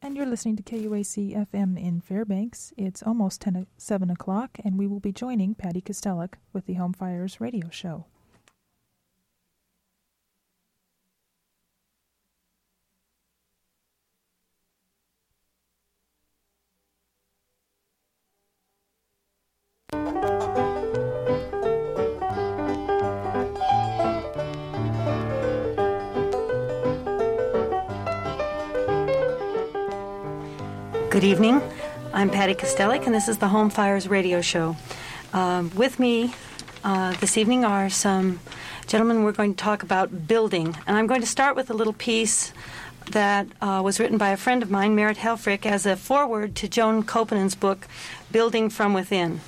And you're listening to KUAC FM in Fairbanks. It's almost 7 o'clock, and we will be joining Patty Kostelik with the Home Fires radio show. Good evening. I'm Patty Kostelik, and this is the Home Fires radio show. With me this evening are some gentlemen. We're going to talk about building, and I'm going to start with a little piece that was written by a friend of mine, Merritt Helfrich, as a foreword to Joan Kopinen's book, Building from Within.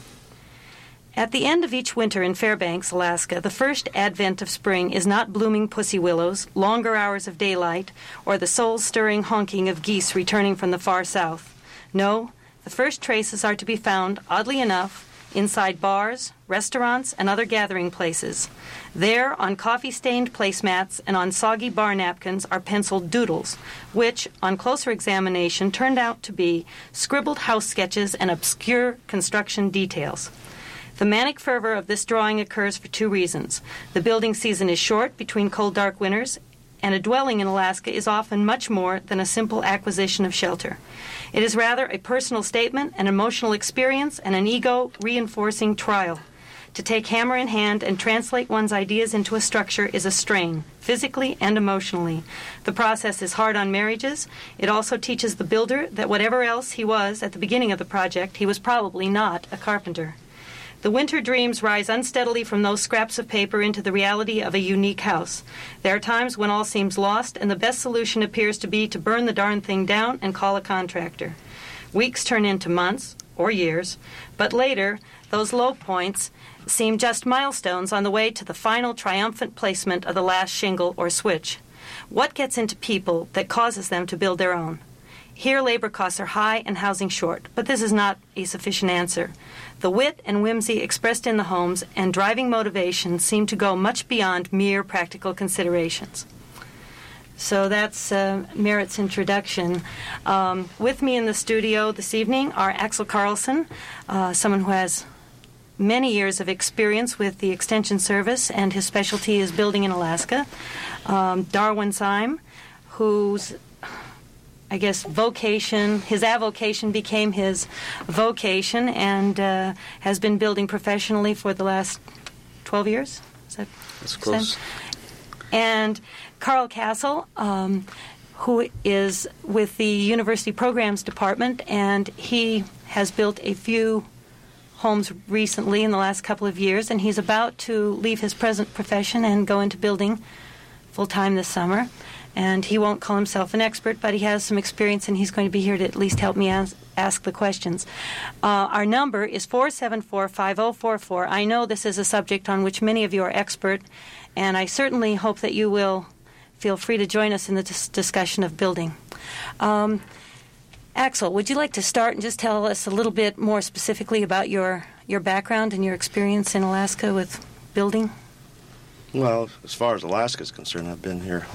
At the end of each winter in Fairbanks, Alaska, the first advent of spring is not blooming pussy willows, longer hours of daylight, or the soul-stirring honking of geese returning from the far south. No, the first traces are to be found, oddly enough, inside bars, restaurants, and other gathering places. There, on coffee-stained placemats and on soggy bar napkins, are penciled doodles, which, on closer examination, turned out to be scribbled house sketches and obscure construction details. The manic fervor of this drawing occurs for two reasons. The building season is short between cold, dark winters, and a dwelling in Alaska is often much more than a simple acquisition of shelter. It is rather a personal statement, an emotional experience, and an ego-reinforcing trial. To take hammer in hand and translate one's ideas into a structure is a strain, physically and emotionally. The process is hard on marriages. It also teaches the builder that whatever else he was at the beginning of the project, he was probably not a carpenter. The winter dreams rise unsteadily from those scraps of paper into the reality of a unique house. There are times when all seems lost, and the best solution appears to be to burn the darn thing down and call a contractor. Weeks turn into months, or years, but later, those low points seem just milestones on the way to the final triumphant placement of the last shingle or switch. What gets into people that causes them to build their own? Here, labor costs are high and housing short, but this is not a sufficient answer. The wit and whimsy expressed in the homes and driving motivation seem to go much beyond mere practical considerations. So that's Merritt's introduction. With me in the studio this evening are Axel Carlson, someone who has many years of experience with the Extension Service, and his specialty is building in Alaska. Darwin Syme, whose his avocation became his vocation, and has been building professionally for the last 12 years. That's close. And Carl Castle, who is with the University Programs Department, and he has built a few homes recently in the last couple of years, and he's about to leave his present profession and go into building full-time this summer. And he won't call himself an expert, but he has some experience, and he's going to be here to at least help me ask the questions. Our number is 474-5044. I know this is a subject on which many of you are expert, and I certainly hope that you will feel free to join us in the discussion of building. Axel, would you like to start and just tell us a little bit more specifically about your background and your experience in Alaska with building? Well, as far as Alaska is concerned, I've been here,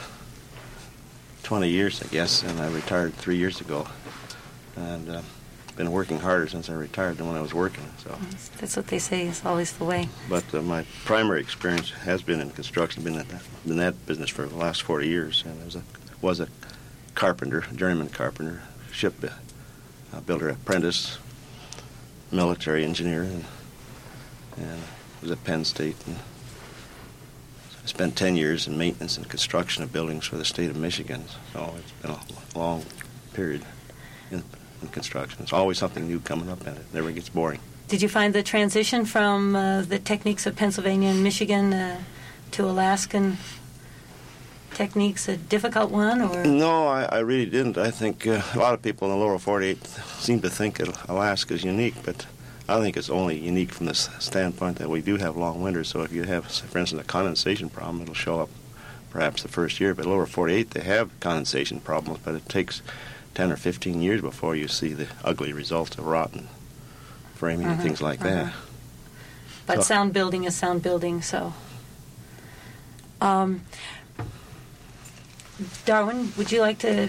20 years, I guess, and I retired 3 years ago. And been working harder since I retired than when I was working. So that's what they say is always the way. But my primary experience has been in construction. Been in that business for the last 40 years, and was a carpenter, journeyman carpenter, ship builder apprentice, military engineer, and was at Penn State. And I spent 10 years in maintenance and construction of buildings for the state of Michigan. So it's been a long period in construction. There's always something new coming up, and it never gets boring. Did you find the transition from the techniques of Pennsylvania and Michigan to Alaskan techniques a difficult one? Or No, I really didn't. I think a lot of people in the lower 48 seem to think that Alaska is unique, but I think it's only unique from the standpoint that we do have long winters. So if you have, for instance, a condensation problem, it'll show up perhaps the first year. But lower 48, they have condensation problems, but it takes 10 or 15 years before you see the ugly results of rotten framing and things like that. But sound building is sound building, so. Darwin, would you like to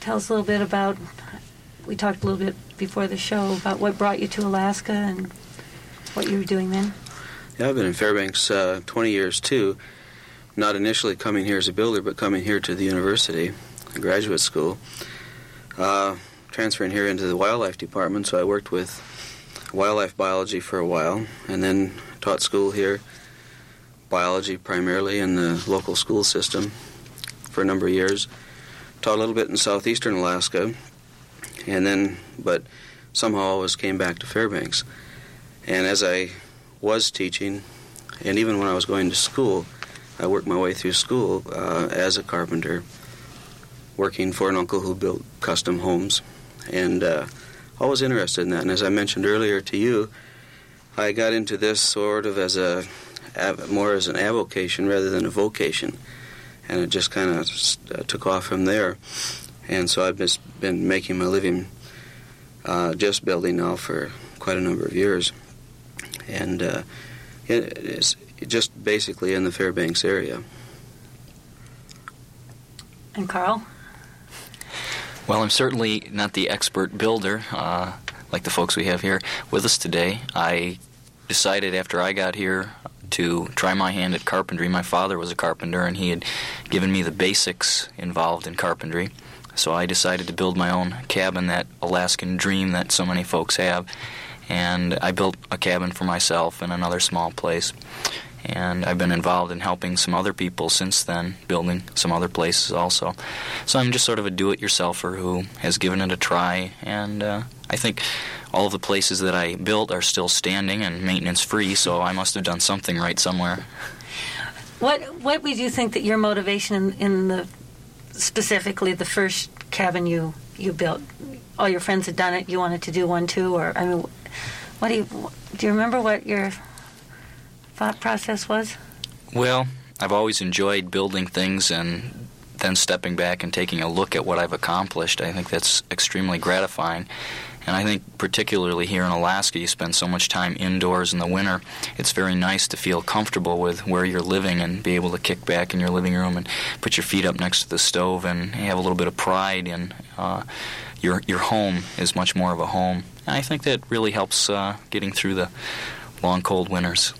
tell us a little bit about, we talked a little bit before the show about what brought you to Alaska and what you were doing then? Yeah, I've been in Fairbanks 20 years too, not initially coming here as a builder, but coming here to the university, graduate school, transferring here into the wildlife department, so I worked with wildlife biology for a while, and then taught school here, biology primarily in the local school system for a number of years. Taught a little bit in southeastern Alaska, and then, but somehow always came back to Fairbanks. And as I was teaching, and even when I was going to school, I worked my way through school as a carpenter, working for an uncle who built custom homes, and always interested in that. And as I mentioned earlier to you, I got into this sort of as more as an avocation rather than a vocation, and it just kind of took off from there. And so I've just been making my living just building now for quite a number of years, and it's just basically in the Fairbanks area. And Carl? Well, I'm certainly not the expert builder like the folks we have here with us today. I decided after I got here to try my hand at carpentry. My father was a carpenter, and he had given me the basics involved in carpentry. So I decided to build my own cabin, that Alaskan dream that so many folks have. And I built a cabin for myself in another small place. And I've been involved in helping some other people since then, building some other places also. So I'm just sort of a do-it-yourselfer who has given it a try. And I think all of the places that I built are still standing and maintenance-free, so I must have done something right somewhere. What would you think that your motivation in the specifically the first cabin you built? All your friends had done it. You wanted to do one too, or I mean, do you remember what your thought process was? Well, I've always enjoyed building things and then stepping back and taking a look at what I've accomplished. I think that's extremely gratifying. And I think particularly here in Alaska, you spend so much time indoors in the winter, it's very nice to feel comfortable with where you're living and be able to kick back in your living room and put your feet up next to the stove and have a little bit of pride in your home is much more of a home. And I think that really helps getting through the long, cold winters.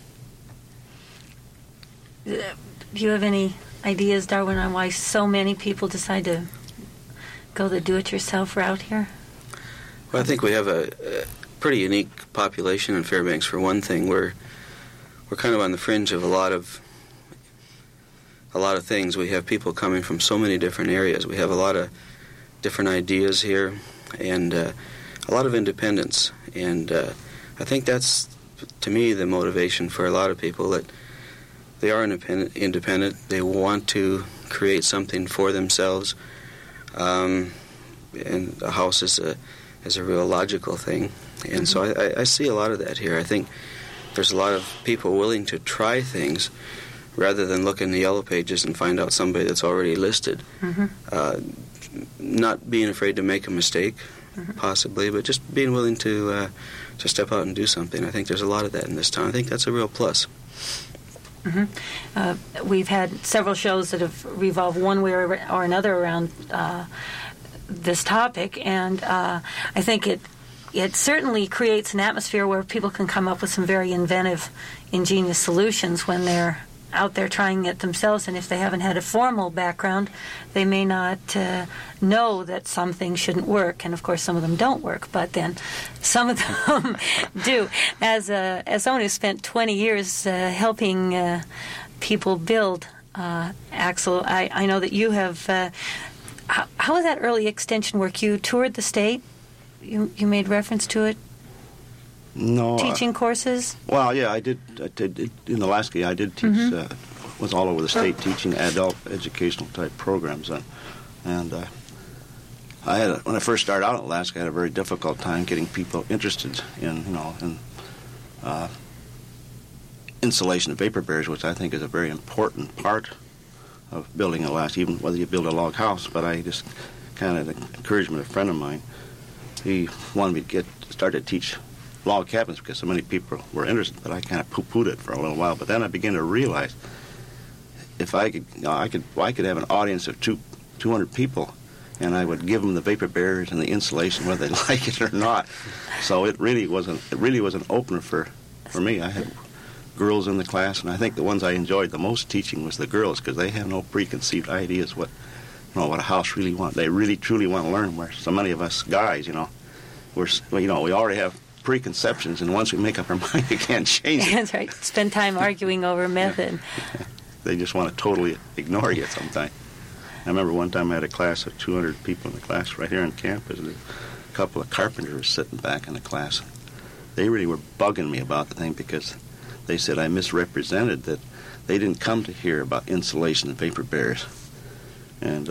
Do you have any ideas, Darwin, on why so many people decide to go the do-it-yourself route here? Well, I think we have a pretty unique population in Fairbanks. For one thing, we're kind of on the fringe of a lot of things. We have people coming from so many different areas. We have a lot of different ideas here, and a lot of independence. And I think that's, to me, the motivation for a lot of people, that they are independent. They want to create something for themselves, and a house is a real logical thing. And so I see a lot of that here. I think there's a lot of people willing to try things rather than look in the yellow pages and find out somebody that's already listed. Not being afraid to make a mistake, possibly, but just being willing to step out and do something. I think there's a lot of that in this town. I think that's a real plus. We've had several shows that have revolved one way or another around this topic, and I think it certainly creates an atmosphere where people can come up with some very inventive, ingenious solutions when they're out there trying it themselves, and if they haven't had a formal background, they may not know that some things shouldn't work, and of course some of them don't work, but then some of them do. As someone who spent 20 years helping people build, Axel, I know that you have... How was that early extension work? You toured the state? You made reference to it? No. Teaching courses? Well, yeah, I did in Alaska. I did teach. Was all over the state teaching adult educational type programs, and I had when I first started out in Alaska, I had a very difficult time getting people interested in insulation of vapor barriers, which I think is a very important part of building in Alaska, even whether you build a log house. But I just kind of the encouragement of a friend of mine. He wanted me to start to teach log cabins because so many people were interested, but I kind of poo-pooed it for a little while. But then I began to realize if I could have an audience of 200 people and I would give them the vapor barriers and the insulation whether they like it or not. So it really was an opener for me. I had girls in the class, and I think the ones I enjoyed the most teaching was the girls, because they have no preconceived ideas what a house really wants. They really truly want to learn, where so many of us guys, we already have preconceptions, and once we make up our mind, we can't change it. That's right. Spend time arguing over method. They just want to totally ignore you sometimes. I remember one time I had a class of 200 people in the class right here on campus, and a couple of carpenters were sitting back in the class. They really were bugging me about the thing, because they said I misrepresented, that they didn't come to hear about insulation and vapor barriers. And,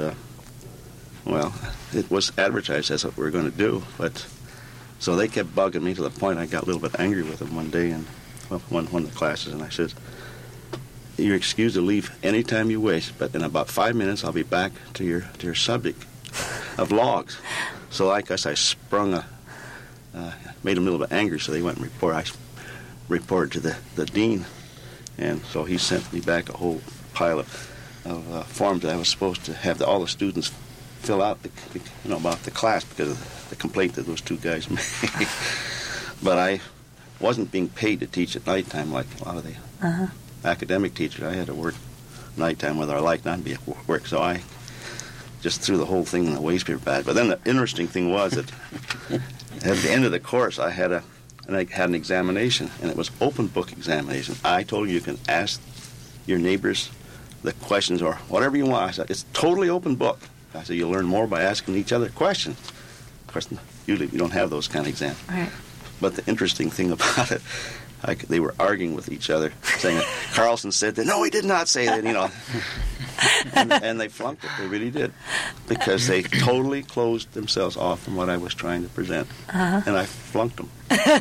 it was advertised as what we were going to do, but so they kept bugging me to the point I got a little bit angry with them one day, and one of the classes, and I said, "You're excused to leave any time you wish, but in about 5 minutes I'll be back to your subject of logs." So I guess I made them a little bit angry, so they went and reported to the dean, and so he sent me back a whole pile of forms that I was supposed to have all the students fill out about the class, because of the complaint that those two guys made. But I wasn't being paid to teach at nighttime like a lot of the academic teachers. I had to work nighttime whether I liked not to be at work, so I just threw the whole thing in the waste paper bag. But then the interesting thing was that at the end of the course I had an examination, and it was open book examination. I told you can ask your neighbors the questions or whatever you want. I said, it's totally open book. I said, you'll learn more by asking each other questions. Of course, usually you don't have those kind of exams. Right. But the interesting thing about it, they were arguing with each other, saying, Carlson said that, no, he did not say that, and they flunked it. They really did, because they totally closed themselves off from what I was trying to present, and I flunked them.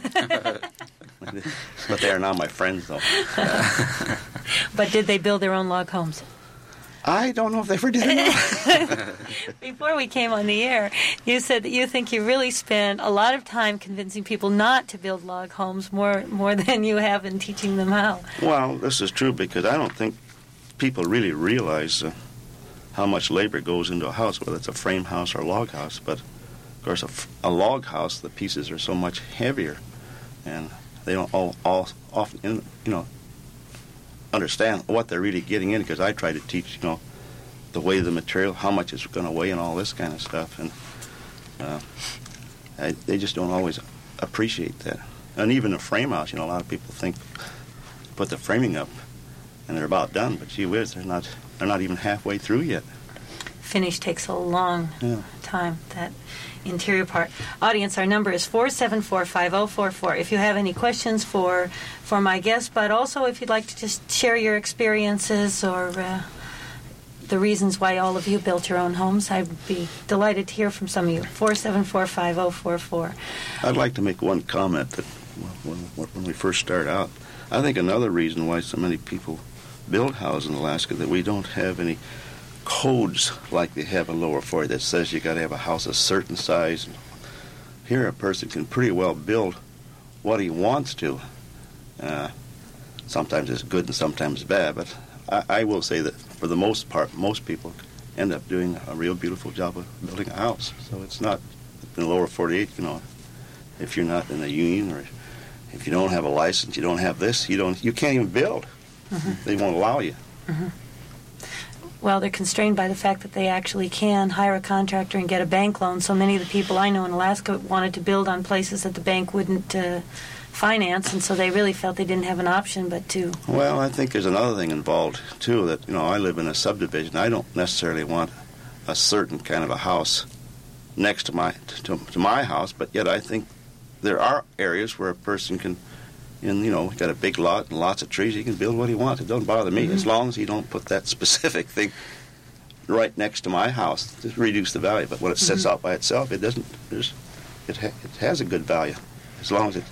But they are now my friends, though. But did they build their own log homes? I don't know if they ever did or not. Before we came on the air, you said that you think you really spent a lot of time convincing people not to build log homes, more than you have in teaching them how. Well, this is true, because I don't think people really realize how much labor goes into a house, whether it's a frame house or a log house. But, of course, a log house, the pieces are so much heavier, and they don't all often, understand what they're really getting in, because I try to teach, the weight of the material, how much it's going to weigh, and all this kind of stuff, and they just don't always appreciate that. And even a frame house, a lot of people think put the framing up and they're about done, but gee whiz, they're not even halfway through yet. Finish takes a long time, that interior part. Audience, our number is 474-5044. If you have any questions for my guest, but also if you'd like to just share your experiences or the reasons why all of you built your own homes, I'd be delighted to hear from some of you. 474-5044. I'd like to make one comment that when we first start out, I think another reason why so many people build houses in Alaska that we don't have any codes like they have in Lower 40 that says you got to have a house a certain size. Here a person can pretty well build what he wants to. Sometimes it's good and sometimes bad, but I will say that for the most part, most people end up doing a real beautiful job of building a house. So it's not in the Lower 48, if you're not in the union or if you don't have a license, you don't have this, you can't even build. They won't allow you. Well, they're constrained by the fact that they actually can hire a contractor and get a bank loan. So many of the people I know in Alaska wanted to build on places that the bank wouldn't finance, and so they really felt they didn't have an option but to... Well, I think there's another thing involved, too, that, I live in a subdivision. I don't necessarily want a certain kind of a house next to my house, but yet I think there are areas where a person can, got a big lot and lots of trees, he can build what he wants. It doesn't bother me, as long as he don't put that specific thing right next to my house to reduce the value. But when it sits out by itself, it doesn't. It has a good value, as long as it.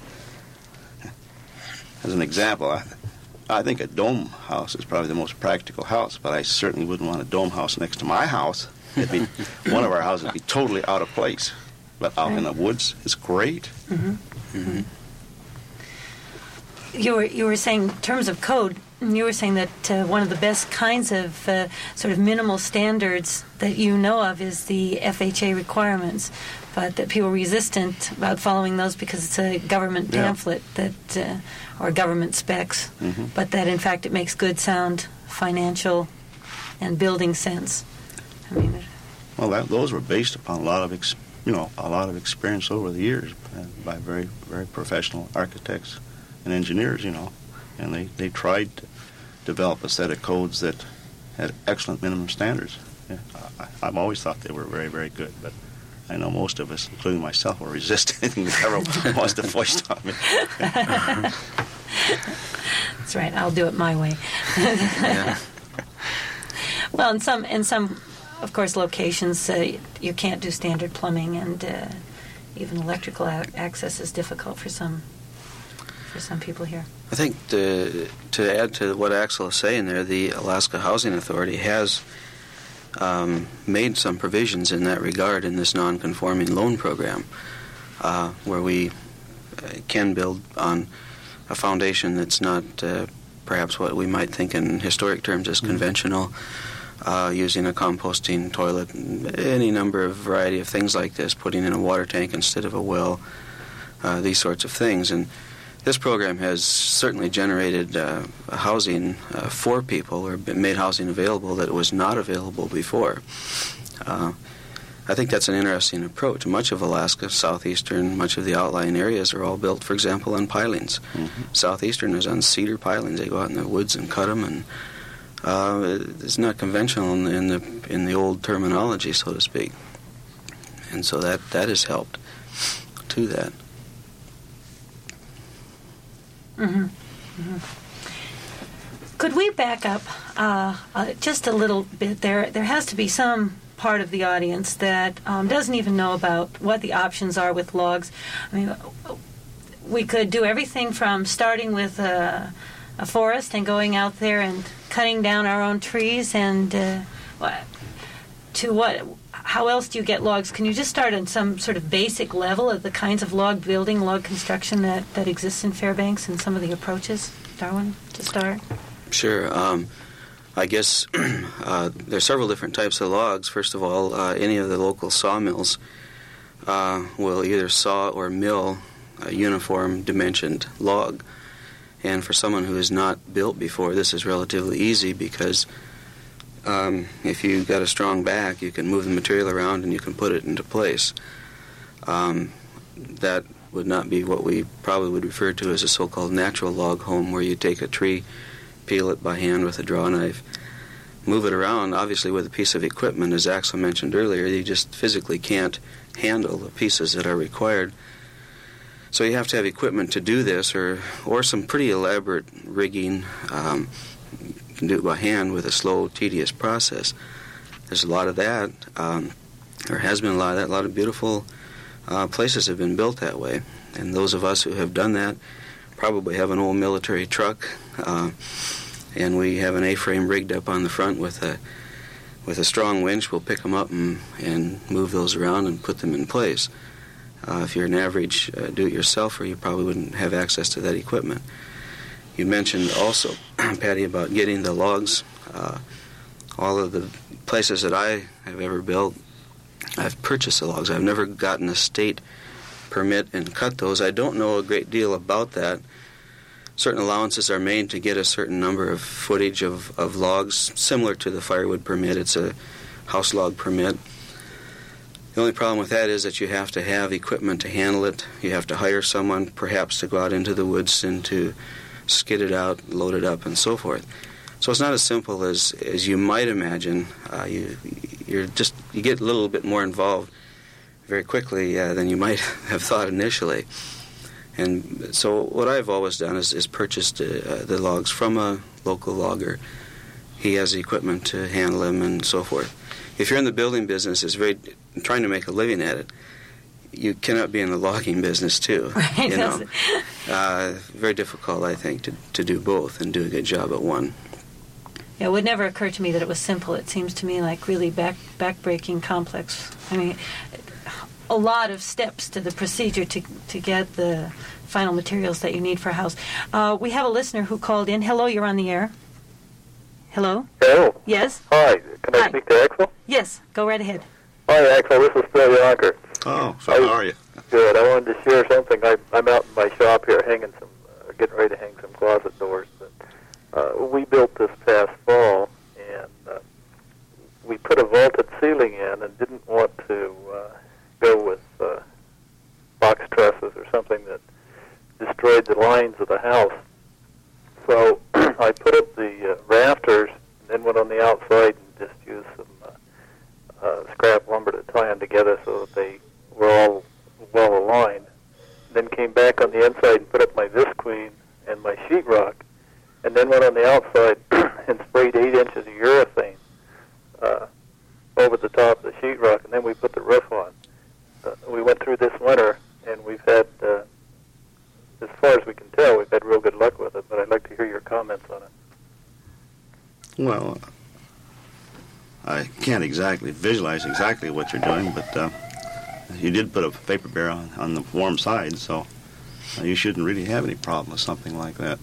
As an example, I think a dome house is probably the most practical house, but I certainly wouldn't want a dome house next to my house. It'd be one of our houses would be totally out of place. But out in the woods, it's great. You were saying in terms of code, You were saying that one of the best kinds of sort of minimal standards that you know of is the FHA requirements, but that people are resistant about following those because it's a government pamphlet that, or government specs, but that in fact it makes good, sound financial and building sense. I mean, those were based upon a lot of experience over the years by very, very professional architects and engineers, and they tried to develop a set of codes that had excellent minimum standards. Yeah, I've always thought they were very, very good, but I know most of us, including myself, were resisting. Everyone wants to foist on me. That's right. I'll do it my way. Yeah. Well, in some, of course, locations you can't do standard plumbing, and even electrical access is difficult for some people here. I think to add to what Axel is saying there, the Alaska Housing Authority has made some provisions in that regard in this non-conforming loan program, where we can build on a foundation that's not perhaps what we might think in historic terms as conventional, using a composting toilet, any number of variety of things like this, putting in a water tank instead of a well, these sorts of things. And this program has certainly generated housing for people, or made housing available that was not available before. I think that's an interesting approach. Much of Alaska, southeastern, much of the outlying areas are all built, for example, on pilings. Southeastern is on cedar pilings. They go out in the woods and cut them, and it's not conventional in the old terminology, so to speak. And so that has helped to that. Could we back up just a little bit? There has to be some part of the audience that doesn't even know about what the options are with logs. I mean, we could do everything from starting with a forest and going out there and cutting down our own trees, and to what? How else do you get logs? Can you just start on some sort of basic level of the kinds of log building, log construction that exists in Fairbanks and some of the approaches? Darwin, to start? Sure. I guess there's several different types of logs. First of all, any of the local sawmills will either saw or mill a uniform dimensioned log. And for someone who has not built before, this is relatively easy because if you've got a strong back, you can move the material around and you can put it into place. That would not be what we probably would refer to as a so-called natural log home, where you take a tree, peel it by hand with a draw knife, move it around. Obviously, with a piece of equipment, as Axel mentioned earlier, you just physically can't handle the pieces that are required. So you have to have equipment to do this, or some pretty elaborate rigging. You can do it by hand with a slow, tedious process. There's a lot of that. There has been a lot of that. A lot of beautiful places have been built that way. And those of us who have done that probably have an old military truck, and we have an A-frame rigged up on the front with a strong winch. We'll pick them up and move those around and put them in place. If you're an average do-it-yourselfer, you probably wouldn't have access to that equipment. You mentioned also, Patty, about getting the logs. All of the places that I have ever built, I've purchased the logs. I've never gotten a state permit and cut those. I don't know a great deal about that. Certain allowances are made to get a certain number of footage of logs, similar to the firewood permit. It's a house log permit. The only problem with that is that you have to have equipment to handle it. You have to hire someone, perhaps, to go out into the woods and to skid it out, load it up, and so forth. So it's not as simple as you might imagine. You get a little bit more involved very quickly than you might have thought initially. And so what I've always done is purchased the logs from a local logger. He has the equipment to handle them and so forth. If you're in the building business, trying to make a living at it, you cannot be in the logging business too. Right. You know, very difficult, I think, to do both and do a good job at one. Yeah, it would never occur to me that it was simple. It seems to me like really back-breaking complex. I mean, a lot of steps to the procedure to get the final materials that you need for a house. We have a listener who called in. Hello, you're on the air. Hello? Hello. Yes? Hi. Can I speak to Axel? Yes, go right ahead. Hi, Axel. This is Phil Yonker. Oh, so how are you? Good. I wanted to share something. I'm out in my shop here getting ready to hang some closet doors. But we built this past fall, and we put a vaulted ceiling in and didn't want to go with box trusses or something that destroyed the lines of the house. So I put up the rafters and then went on the outside and just used some scrap lumber to tie them together so that they were all well aligned. Then came back on the inside and put up my visqueen and my sheetrock, and then went on the outside and sprayed 8 inches of urethane over the top of the sheetrock, and then we put the roof on. We went through this winter, and we've had, as far as we can tell, we've had real good luck with it, but I'd like to hear your comments on it. Well, I can't exactly visualize exactly what you're doing, but you did put a vapor barrier on the warm side, so you shouldn't really have any problem with something like that.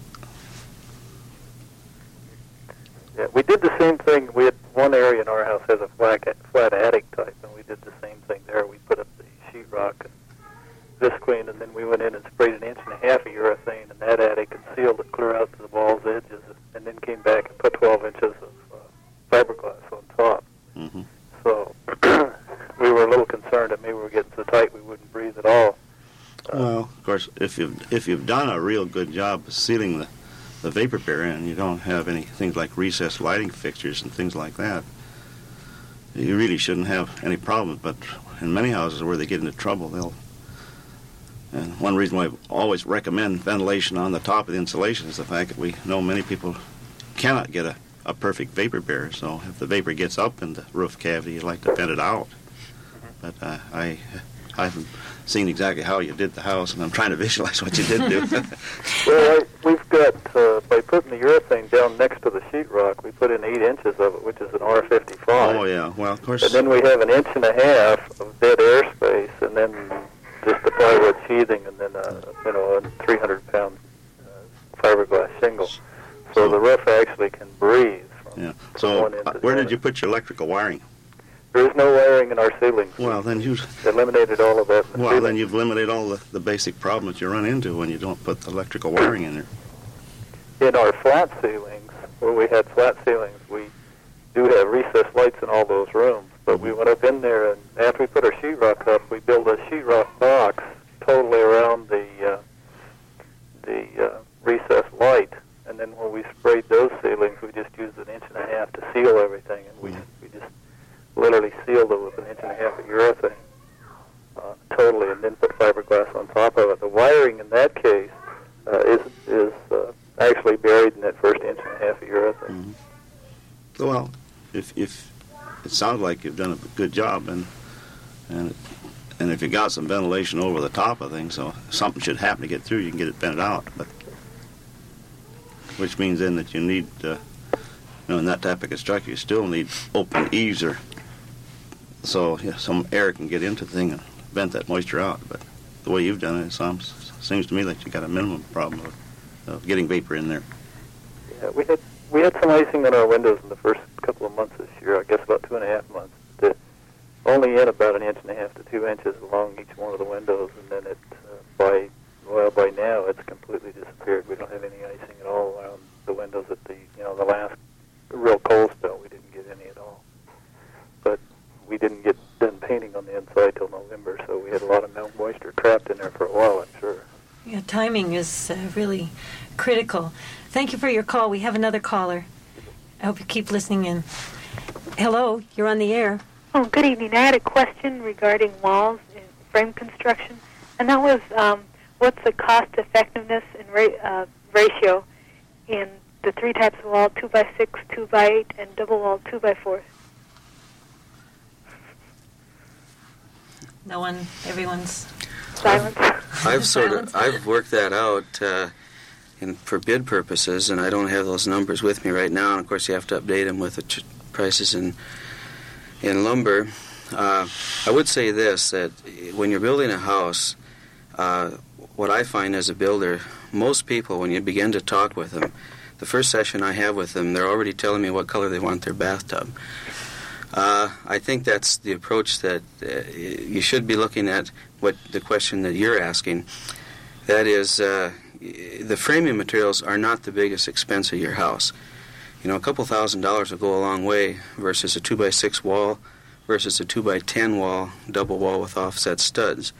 Yeah, we did the same thing. We had one area in our house has a flat attic type, and we did the same thing there. We put up the sheetrock and visqueen, and then we went in and sprayed 1.5 inches of urethane in that attic and sealed it clear out to the wall's edges, and then came back and put 12 inches of fiberglass on top. Mm-hmm. So we were a little concerned that maybe we were getting so tight we wouldn't breathe at all. Well, of course, if you've done a real good job of sealing the vapor barrier and you don't have any things like recessed lighting fixtures and things like that, you really shouldn't have any problems. But in many houses where they get into trouble, and one reason why I always recommend ventilation on the top of the insulation is the fact that we know many people cannot get a perfect vapor barrier. So if the vapor gets up in the roof cavity, you like to vent it out. But I haven't seen exactly how you did the house, and I'm trying to visualize what you did do. Well, we've got, by putting the urethane down next to the sheetrock, we put in 8 inches of it, which is an R55. Oh, yeah. Well, of course. And then we have 1.5 inches of dead airspace, and then just the plywood sheathing, and then a 300-pound fiberglass shingle. So the roof actually can breathe. So where did you put your electrical wiring? There is no wiring in our ceilings. Well, then you've eliminated all of that. Then you've eliminated all the basic problems you run into when you don't put the electrical wiring in there. In our flat ceilings, where we had flat ceilings, we do have recessed lights in all those rooms. But we went up in there, and after we put our sheetrock up, we built a sheetrock box totally around the recessed light. And then when we sprayed those ceilings, we just used 1.5 inches to seal everything, and we just literally sealed it with 1.5 inches of urethane totally, and then put fiberglass on top of it. The wiring in that case is actually buried in that first 1.5 inches of urethane. Mm-hmm. Well, if it sounds like you've done a good job, and if you got some ventilation over the top of things, so if something should happen to get through, you can get it vented out. But which means then that you need, in that type of construction, you still need open eaves so some air can get into the thing and vent that moisture out. But the way you've done it, seems to me that you got a minimum problem of getting vapor in there. Yeah, we had some icing on our windows in the first couple of months this year. I guess about 2.5 months. But only in about 1.5 inches to 2 inches along each one of the windows, and then by now it's completely disappeared. We don't have any icing at all around the windows. At the last real cold spell, we didn't get any at all. But we didn't get done painting on the inside till November, so we had a lot of moisture trapped in there for a while, I'm sure. Yeah, timing is really critical. Thank you for your call. We have another caller. I hope you keep listening in. Hello, you're on the air. Oh, good evening. I had a question regarding walls and frame construction, and that was what's the cost effectiveness and ratio in the 3 types of wall, 2x6, 2x8, and double wall 2x4? No one, everyone's silent. I've worked that out for bid purposes, and I don't have those numbers with me right now. And of course, you have to update them with the prices in lumber. I would say this, that when you're building a house, what I find as a builder, most people, when you begin to talk with them, the first session I have with them, they're already telling me what color they want their bathtub. I think that's the approach that you should be looking at, what the question that you're asking. That is, the framing materials are not the biggest expense of your house. You know, a couple $1,000s will go a long way versus a 2x6 wall versus a 2x10 wall, double wall with offset studs.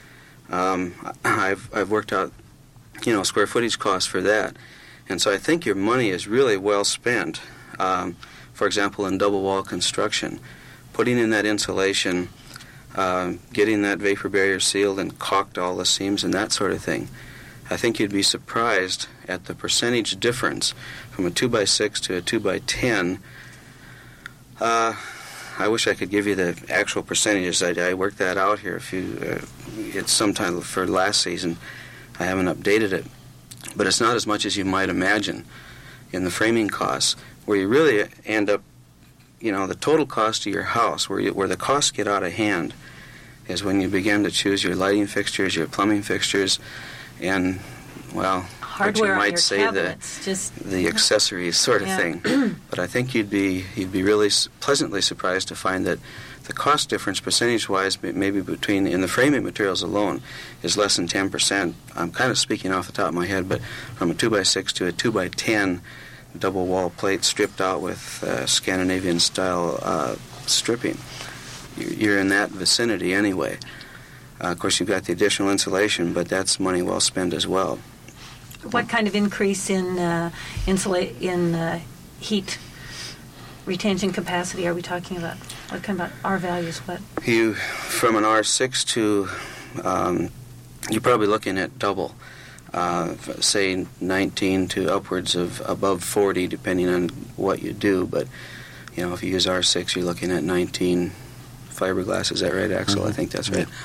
I've worked out, square footage costs for that. And so I think your money is really well spent, for example, in double wall construction. Putting in that insulation, getting that vapor barrier sealed and caulked all the seams and that sort of thing. I think you'd be surprised at the percentage difference from a 2x6 to a 2x10. I wish I could give you the actual percentages. I worked that out here. It's sometime for last season. I haven't updated it. But it's not as much as you might imagine in the framing costs, where you really end up, the total cost of your house, where the costs get out of hand, is when you begin to choose your lighting fixtures, your plumbing fixtures, and, hardware what you on might your say, cabinets, the accessories sort of thing. But I think you'd be really pleasantly surprised to find that the cost difference, percentage-wise, maybe in the framing materials alone, is less than 10%. I'm kind of speaking off the top of my head, but from a 2x6 to a 2x10 double wall plate stripped out with Scandinavian-style stripping, you're in that vicinity anyway. Of course, you've got the additional insulation, but that's money well spent as well. What kind of increase in heat retention capacity are we talking about? What kind of R values? What? From an R6 to, you're probably looking at double, say 19 to upwards of above 40, depending on what you do. But if you use R6, you're looking at 19 fiberglass. Is that right, Axel? Mm-hmm. I think that's right.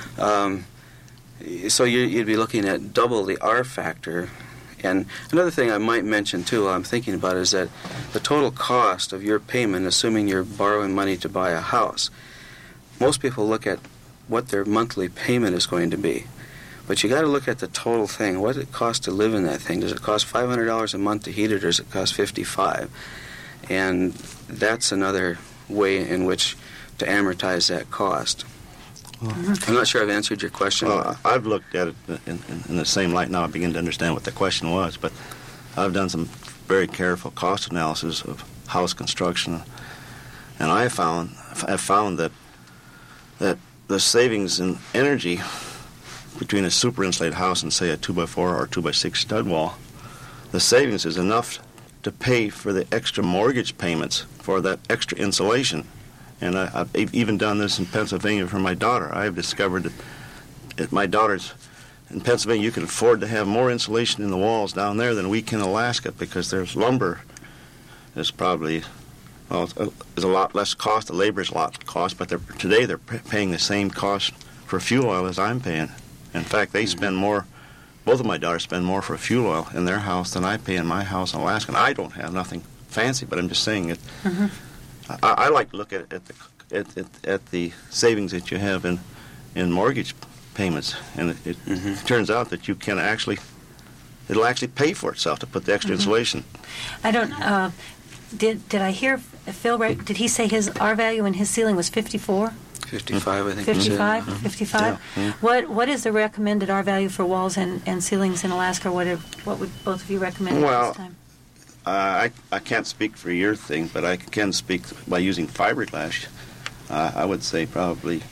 So you'd be looking at double the R factor. And another thing I might mention, too, while I'm thinking about it, is that the total cost of your payment, assuming you're borrowing money to buy a house, most people look at what their monthly payment is going to be. But you got to look at the total thing. What does it cost to live in that thing? Does it cost $500 a month to heat it, or does it cost $55? And that's another way in which to amortize that cost. Well, I'm not sure I've answered your question. Well, I've looked at it in the same light now. I begin to understand what the question was, but I've done some very careful cost analysis of house construction, and I've found that the savings in energy between a super insulated house and, say, a 2x4 or 2x6 stud wall, the savings is enough to pay for the extra mortgage payments for that extra insulation. And I've even done this in Pennsylvania for my daughter. I've discovered that at my daughter's in Pennsylvania, you can afford to have more insulation in the walls down there than we can in Alaska, because there's lumber is probably, is a lot less cost. The labor is a lot cost, but today they're paying the same cost for fuel oil as I'm paying. In fact, they spend more. Both of my daughters spend more for fuel oil in their house than I pay in my house in Alaska. And I don't have nothing fancy, but I'm just saying it. Mm-hmm. I like to look at the savings that you have in mortgage payments, and it turns out that you can it'll actually pay for itself to put the extra insulation. I don't. Did I hear Phil right? Did he say his R value in his ceiling was 54? 55, I think. 55? 55? Yeah. What is the recommended R value for walls and ceilings in Alaska? What would both of you recommend at this time? I can't speak for your thing, but I can speak by using fiberglass. I would say probably,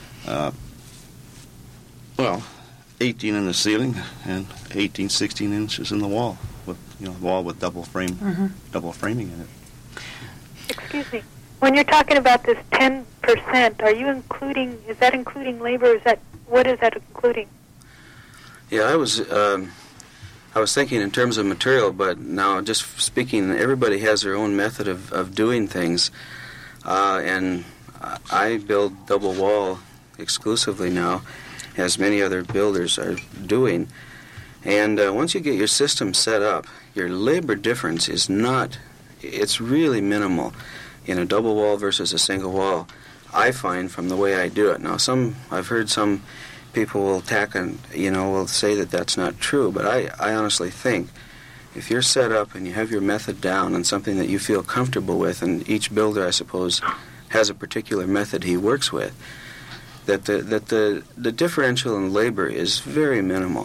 18 in the ceiling and 18, 16 inches in the wall, with wall with double framing in it. Excuse me. When you're talking about this 10%, is that including labor? What is that including? Yeah, I was thinking in terms of material, but now just speaking, everybody has their own method of doing things, and I build double wall exclusively now, as many other builders are doing. And once you get your system set up, your labor difference it's really minimal in a double wall versus a single wall. I find from the way I do it. Now, I've heard some people will attack and will say that that's not true, but I honestly think if you're set up and you have your method down and something that you feel comfortable with, and each builder, I suppose, has a particular method he works with, that the differential in labor is very minimal.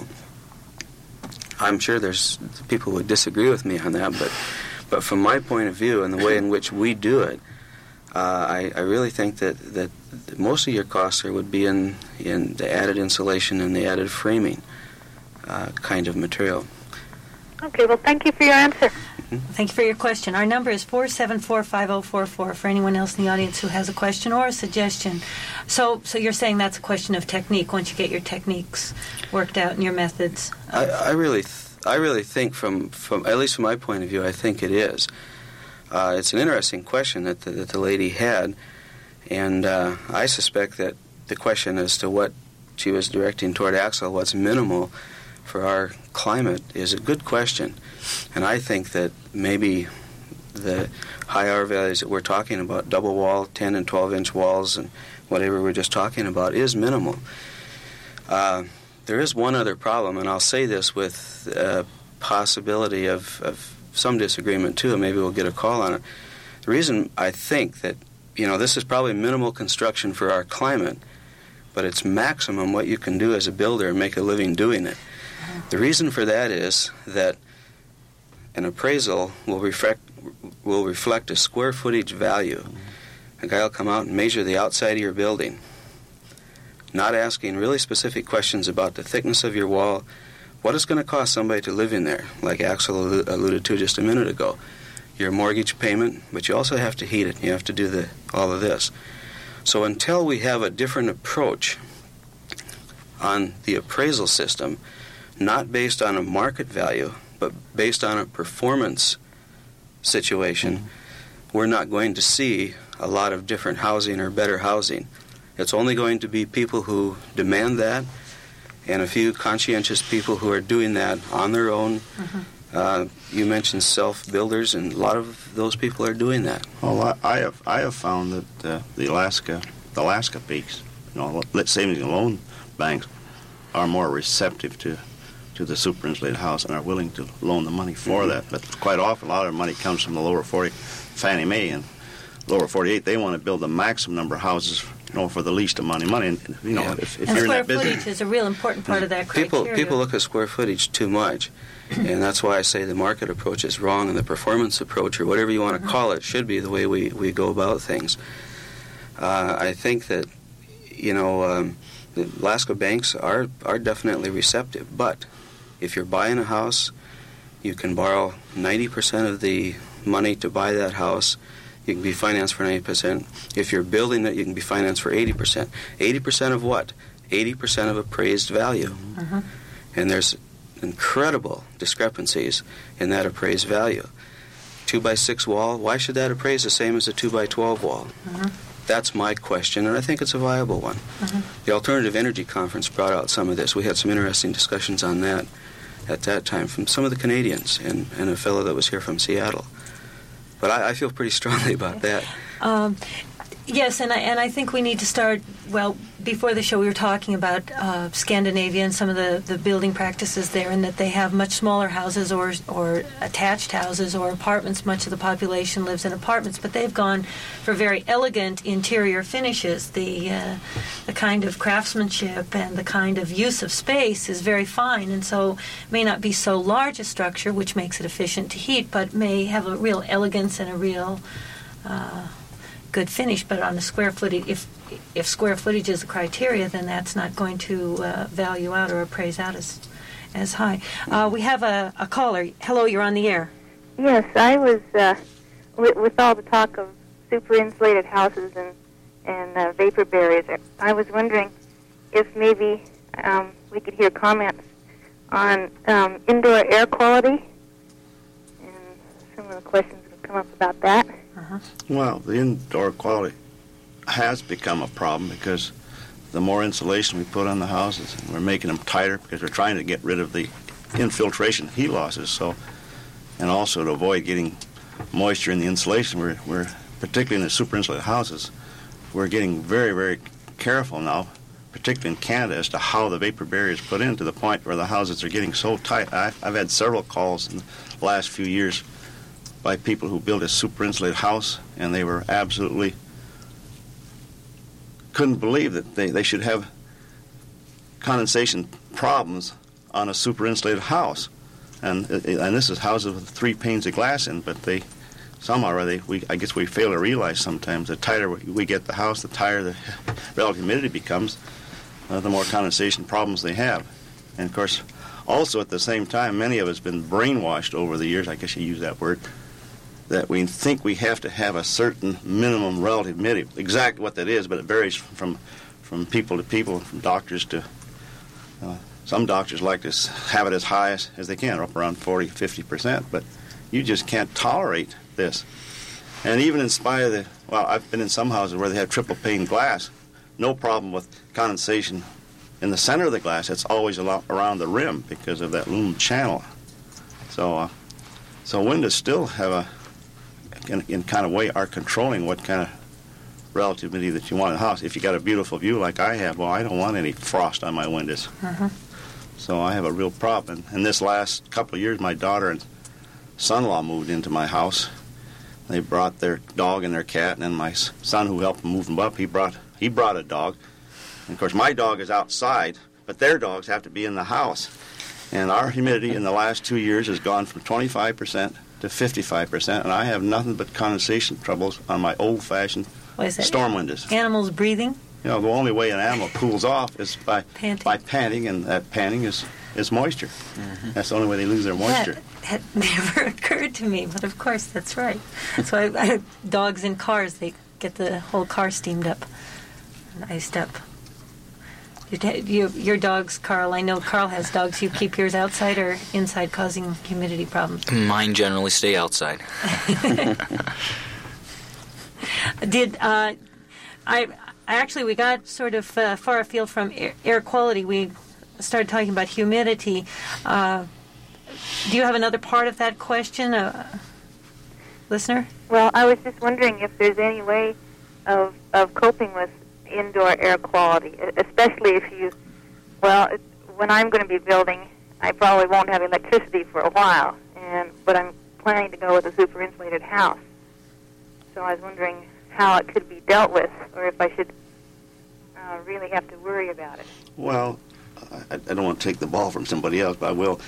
I'm sure there's people who would disagree with me on that, but from my point of view and the way in which we do it, I really think that most of your costs there would be in the added insulation and the added framing kind of material. Okay, well, thank you for your answer. Thank you for your question. Our number is 474-5044 for anyone else in the audience who has a question or a suggestion. So you're saying that's a question of technique once you get your techniques worked out and your methods? I really think from at least from my point of view, I think it is. It's an interesting question that the lady had, and I suspect that the question as to what she was directing toward Axel, what's minimal for our climate, is a good question. And I think that maybe the high R values that we're talking about, double wall, 10 and 12-inch walls, and whatever we're just talking about, is minimal. There is one other problem, and I'll say this with possibility of some disagreement too, and maybe we'll get a call on it. The reason I think that, this is probably minimal construction for our climate, but it's maximum what you can do as a builder and make a living doing it. The reason for that is that an appraisal will reflect a square footage value. A guy will come out and measure the outside of your building, not asking really specific questions about the thickness of your wall, what it's going to cost somebody to live in there, like Axel alluded to just a minute ago, your mortgage payment, but you also have to heat it. You have to do all of this. So until we have a different approach on the appraisal system, not based on a market value, but based on a performance situation, we're not going to see a lot of different housing or better housing. It's only going to be people who demand that, and a few conscientious people who are doing that on their own. You mentioned self-builders, and a lot of those people are doing that. Well, I have found that the Alaska peaks, savings and loan banks, are more receptive to the super-insulated house and are willing to loan the money for that. But quite often, a lot of their money comes from the lower 40, Fannie Mae, and lower 48. They want to build the maximum number of houses, for the least amount of money. And if you're in that business, square footage is a real important part of that criteria. People look at square footage too much, and that's why I say the market approach is wrong, and the performance approach, or whatever you want to call it, should be the way we go about things. I think that the Alaska banks are definitely receptive, but if you're buying a house, you can borrow 90% of the money to buy that house. You can be financed for 90%. If you're building it, you can be financed for 80%. 80% of what? 80% of appraised value. And there's incredible discrepancies in that appraised value. 2x6 wall, why should that appraise the same as a 2x12 wall? That's my question, and I think it's a viable one. The Alternative Energy Conference brought out some of this. We had some interesting discussions on that at that time from some of the Canadians and a fellow that was here from Seattle. But I feel pretty strongly about that. Yes, and I think we need to start, before the show we were talking about Scandinavia and some of the building practices there, and that they have much smaller houses or attached houses or apartments. Much of the population lives in apartments, but they've gone for very elegant interior finishes. The kind of craftsmanship and the kind of use of space is very fine, and so may not be so large a structure, which makes it efficient to heat, but may have a real elegance and a real good finish. But on the square footage, if square footage is the criteria, then that's not going to value out or appraise out as high. We have a caller. Hello, you're on the air. Yes, I was with all the talk of super insulated houses and vapor barriers. I was wondering if maybe we could hear comments on indoor air quality, and some of the questions have come up about that. Well, the indoor quality has become a problem because the more insulation we put on the houses, and we're making them tighter because we're trying to get rid of the infiltration heat losses. And also to avoid getting moisture in the insulation, we're particularly in the super insulated houses, we're getting very, very careful now, particularly in Canada, as to how the vapor barrier is put in, to the point where the houses are getting so tight. I've had several calls in the last few years by people who built a super-insulated house, and they were absolutely couldn't believe that they should have condensation problems on a super-insulated house. And this is houses with 3 panes of glass in, but they somehow or other, I guess we fail to realize sometimes the tighter we get the house, the tighter the relative humidity becomes, the more condensation problems they have. And of course, also at the same time, many of us have been brainwashed over the years, I guess you use that word, that we think we have to have a certain minimum relative humidity. Exactly what that is, but it varies from people to people, from doctors to... some doctors like to have it as high as they can, up around 40, 50%, but you just can't tolerate this. And even in spite of the... Well, I've been in some houses where they have triple pane glass, no problem with condensation in the center of the glass. It's always around the rim because of that lumen channel. So windows still have in kind of way, are controlling what kind of relative humidity that you want in the house. If you got a beautiful view like I have, well, I don't want any frost on my windows. So I have a real problem. And this last couple of years, my daughter and son-in-law moved into my house. They brought their dog and their cat, and then my son, who helped them move them up, he brought a dog. And of course, my dog is outside, but their dogs have to be in the house. And our humidity in the last 2 years has gone from 25% to 55%, and I have nothing but condensation troubles on my old-fashioned storm windows. Animals breathing? You know, the only way an animal cools off is by panting, and that panting is moisture. That's the only way they lose their moisture. That never occurred to me, but of course that's right. So dogs in cars, they get the whole car steamed up and iced up. Your dogs, Carl, I know Carl has dogs. You keep yours outside or inside, causing humidity problems? Mine generally stay outside. We got sort of far afield from air quality. We started talking about humidity. Do you have another part of that question, listener? Well, I was just wondering if there's any way of coping with indoor air quality, especially if when I'm going to be building, I probably won't have electricity for a while, but I'm planning to go with a super insulated house. So I was wondering how it could be dealt with, or if I should really have to worry about it. Well, I don't want to take the ball from somebody else, but I will.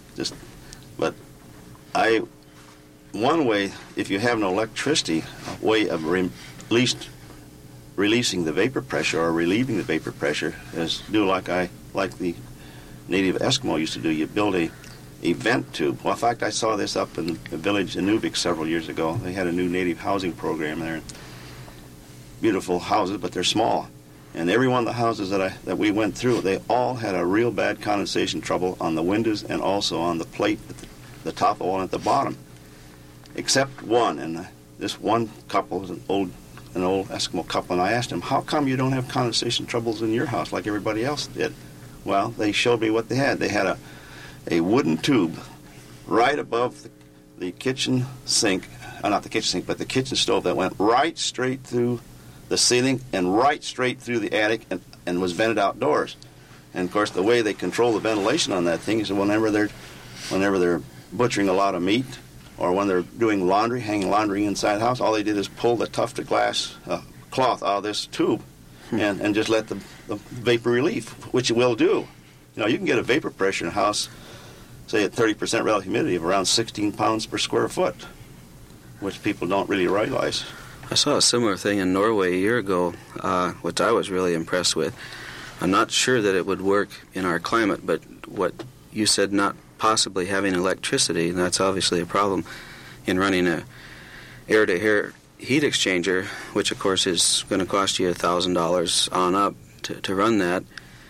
One way, if you have no electricity, a way of releasing the vapor pressure or relieving the vapor pressure is do like the native Eskimo used to do. You build a vent tube. Well, in fact, I saw this up in the village in Inuvik several years ago. They had a new native housing program there. Beautiful houses, but they're small. And every one of the houses that we went through, they all had a real bad condensation trouble on the windows and also on the plate at the top of the wall and at the bottom. Except one, and this one couple was an old Eskimo couple, and I asked him, how come you don't have condensation troubles in your house like everybody else did? Well, they showed me what they had. They had a wooden tube right above the kitchen sink, not the kitchen sink, but the kitchen stove that went right straight through the ceiling and right straight through the attic and was vented outdoors. And of course, the way they control the ventilation on that thing is whenever they're butchering a lot of meat, or when they're doing laundry, hanging laundry inside the house, all they did is pull the tufted glass cloth out of this tube and just let the vapor relief, which it will do. You know, you can get a vapor pressure in a house, say at 30% relative humidity, of around 16 pounds per square foot, which people don't really realize. I saw a similar thing in Norway a year ago, which I was really impressed with. I'm not sure that it would work in our climate, but what you said, not possibly having electricity, and that's obviously a problem in running a air-to-air heat exchanger, which of course is going to cost you $1,000 on up to run that.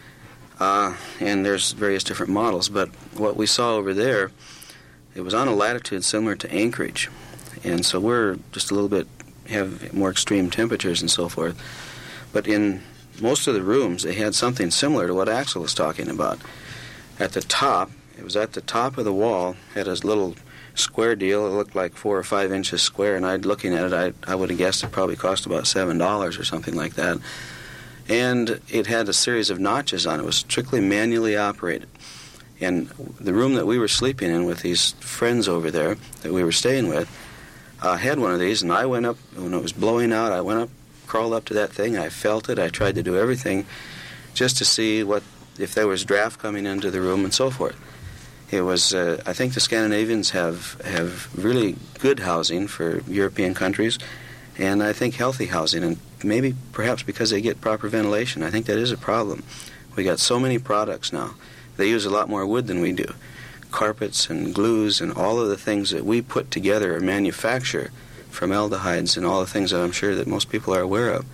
And there's various different models, but what we saw over there, it was on a latitude similar to Anchorage, and so we're just a little bit, have more extreme temperatures and so forth. But in most of the rooms, they had something similar to what Axel was talking about. At the top, it was at the top of the wall, had a little square deal. It looked like 4 or 5 inches square, and looking at it, I would have guessed it probably cost about $7 or something like that. And it had a series of notches on it. It was strictly manually operated. And the room that we were sleeping in with these friends over there that we were staying with had one of these, and I went up, when it was blowing out, I went up, crawled up to that thing, I felt it, I tried to do everything just to see if there was draft coming into the room and so forth. It was, I think the Scandinavians have really good housing for European countries, and I think healthy housing, and maybe perhaps because they get proper ventilation. I think that is a problem. We got so many products now. They use a lot more wood than we do. Carpets and glues and all of the things that we put together or manufacture, formaldehydes and all the things that I'm sure that most people are aware of,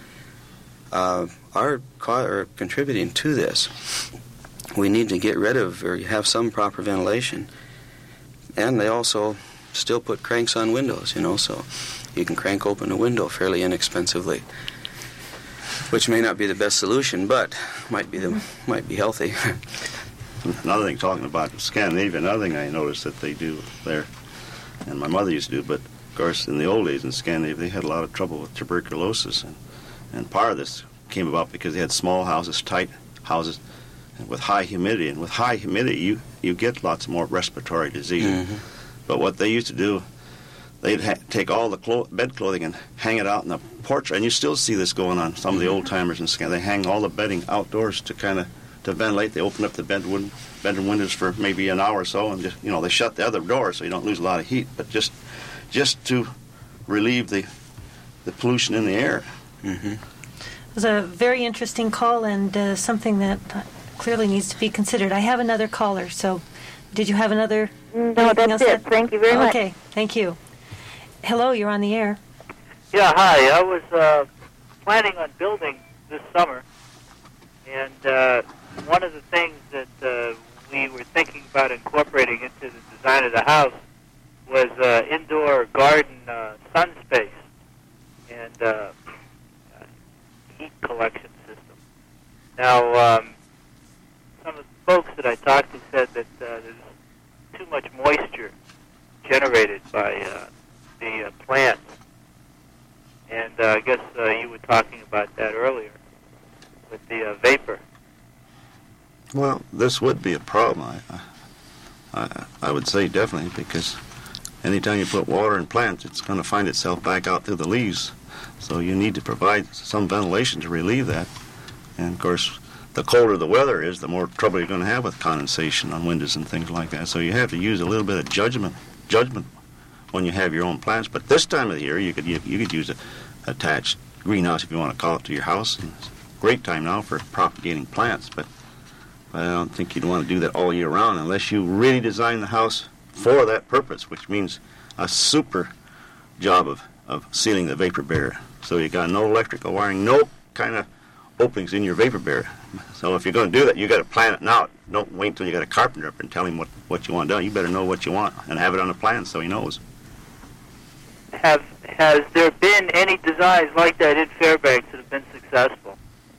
are contributing to this. We need to get rid of or have some proper ventilation. And they also still put cranks on windows, so you can crank open a window fairly inexpensively, which may not be the best solution, but might be healthy. Another thing, talking about Scandinavia, another thing I noticed that they do there, and my mother used to do, but of course in the old days in Scandinavia they had a lot of trouble with tuberculosis, and part of this came about because they had small houses, tight houses, with high humidity, and with high humidity you get lots more respiratory disease. Mm-hmm. But what they used to do, they'd take all the bed clothing and hang it out in the porch, and you still see this going on. Some of the old-timers in Scandinavia, they hang all the bedding outdoors to ventilate. They open up the bedroom windows for maybe an hour or so, and just, they shut the other door so you don't lose a lot of heat, but just to relieve the pollution in the air. Mm-hmm. It was a very interesting call, and something that clearly needs to be considered. I have another caller, so did you have another? No, that's it. Thank you very much. Okay, thank you. Hello, you're on the air. Yeah, hi. I was planning on building this summer, and one of the things that we were thinking about incorporating into the design of the house was indoor garden sun space and heat collection system. Now, some of the folks that I talked to said that there's too much moisture generated by the plants, and I guess you were talking about that earlier with the vapor. Well, this would be a problem. I would say definitely, because anytime you put water in plants, it's going to find itself back out through the leaves. So you need to provide some ventilation to relieve that. And of course, the colder the weather is, the more trouble you're going to have with condensation on windows and things like that. So you have to use a little bit of judgment when you have your own plants. But this time of the year, you could use an attached greenhouse, if you want to call it, to your house. And it's a great time now for propagating plants, but I don't think you'd want to do that all year round unless you really design the house for that purpose, which means a super job of sealing the vapor barrier. So you got no electrical wiring, no kind of openings in your vapor barrier. So if you're going to do that, you got to plan it now. Don't wait until you got a carpenter up and tell him what you want done. You better know what you want and have it on a plan so he knows. Has there been any designs like that in Fairbanks that have been successful?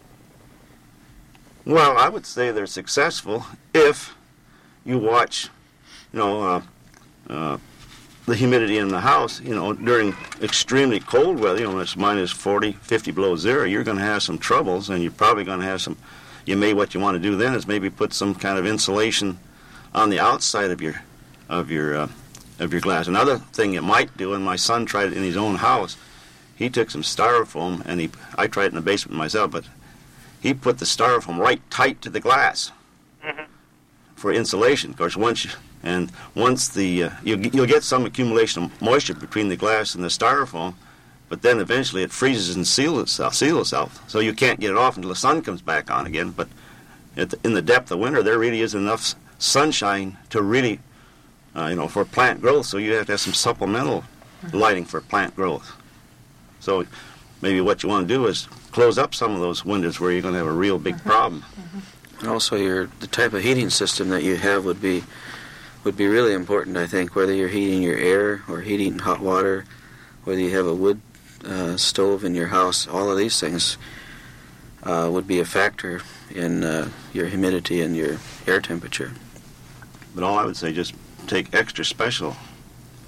Well, I would say they're successful if you watch, the humidity in the house, during extremely cold weather, when it's minus 40, 50 below zero, you're going to have some troubles, and you're probably going to have what you want to do then is maybe put some kind of insulation on the outside of your glass. Another thing you might do, and my son tried it in his own house, he took some styrofoam, and I tried it in the basement myself, but he put the styrofoam right tight to the glass for insulation. Of course, once you'll get some accumulation of moisture between the glass and the styrofoam, but then eventually it freezes and seals itself. So you can't get it off until the sun comes back on again. But in the depth of winter, there really isn't enough sunshine to really, for plant growth. So you have to have some supplemental lighting for plant growth. So maybe what you want to do is close up some of those windows where you're going to have a real big problem. And also, the type of heating system that you have would be really important, I think, whether you're heating your air or heating hot water, whether you have a wood stove in your house. All of these things would be a factor in your humidity and your air temperature. But all I would say, just take extra special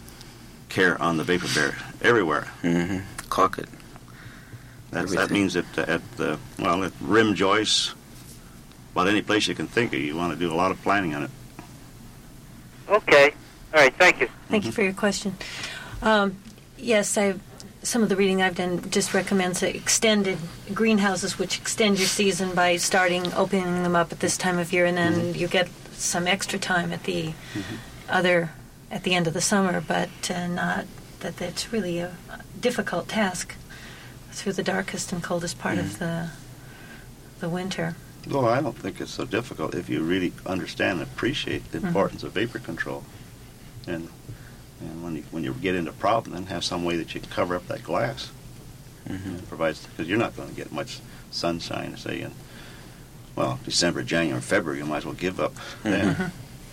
care on the vapor barrier everywhere. Mm-hmm. Caulk it. That means that at rim joists, about any place you can think of, you want to do a lot of planning on it. Okay. All right. Thank you. Thank you for your question. Yes, some of the reading I've done just recommends extended greenhouses, which extend your season by opening them up at this time of year, and then you get some extra time at the at the end of the summer, but not that it's really a difficult task through the darkest and coldest part of the winter. Well, I don't think it's so difficult if you really understand and appreciate the importance of vapor control, and when you get into a problem, then have some way that you can cover up that glass. It provides, because you're not going to get much sunshine, say in December, January, February. You might as well give up then.